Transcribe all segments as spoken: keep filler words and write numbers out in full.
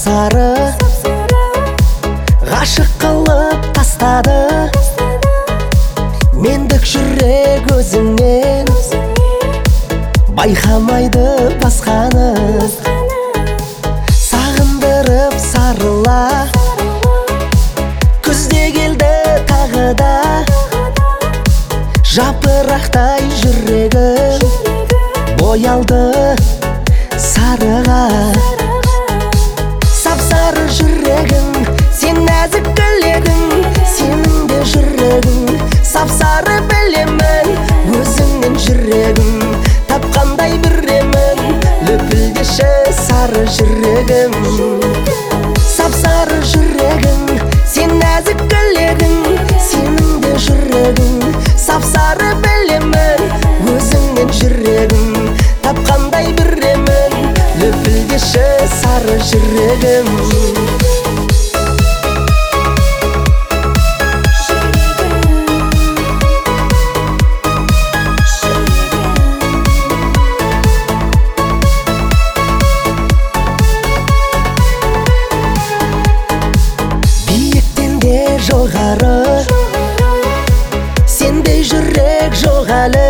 сап-сары ғашық қылып тастады мендік жүрек өзіңнен байқамайды басқаны сағындырып сарыла күзде келді тағы да жапырақтай жүрегім боялды сарыға сап-сары жүрегің сен нәзік гүледің сенің де жүрегің сап-сары білемін өзіңнен жүрегім тапқандай біремін лүпілдеші сары жүрегім сап-сары жүрегің сен нәзік гүледің сенің де жүрегің сап-сары білемін өзіңнен жүрегім тапқандай біремін лүпілдеші сары жүрегім биіктен де жоғары сендей жүрек жоқ әлі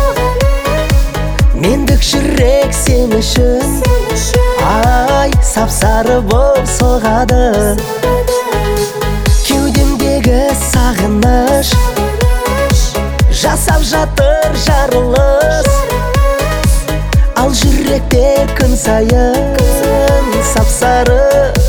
мендік жүрек сен үшін ай сап-сары боп соғады кеудемдегі сағыныш жасап жатыр жарылыс ал жүректе күн сайын сап-сары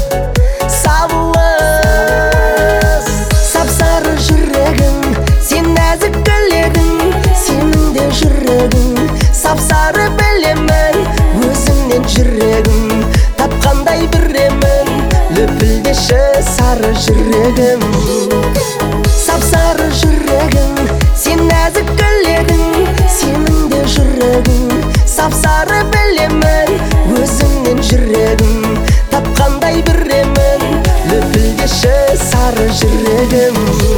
сабылыс сап-сары жүрегің сен нәзік гүледің сенің де жүрегің сап-сары білемін өзіңнен жүрегім тапқандай біремін лүпілдеші сары жүрегім сап-сары жүрегің сен нәзік гүледің сенің де жүрегің сап-сары білемін өзіңнен жүрегім тапқандай біремін лүпілдеші сары жүрегім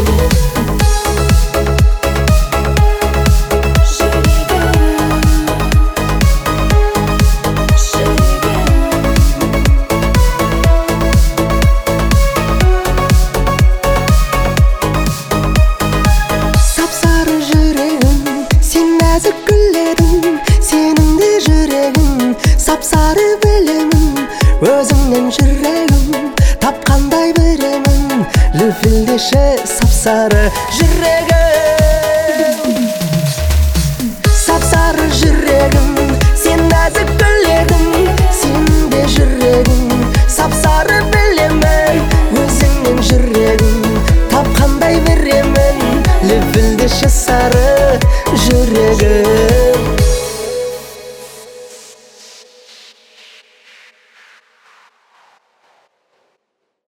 сап-сары жүрегім сен нәзік гүледің сенің де жүрегің сап-сары білемін өзіңнен жүрегім тапқандай біремін лүпілдеші сап-сары жүрегім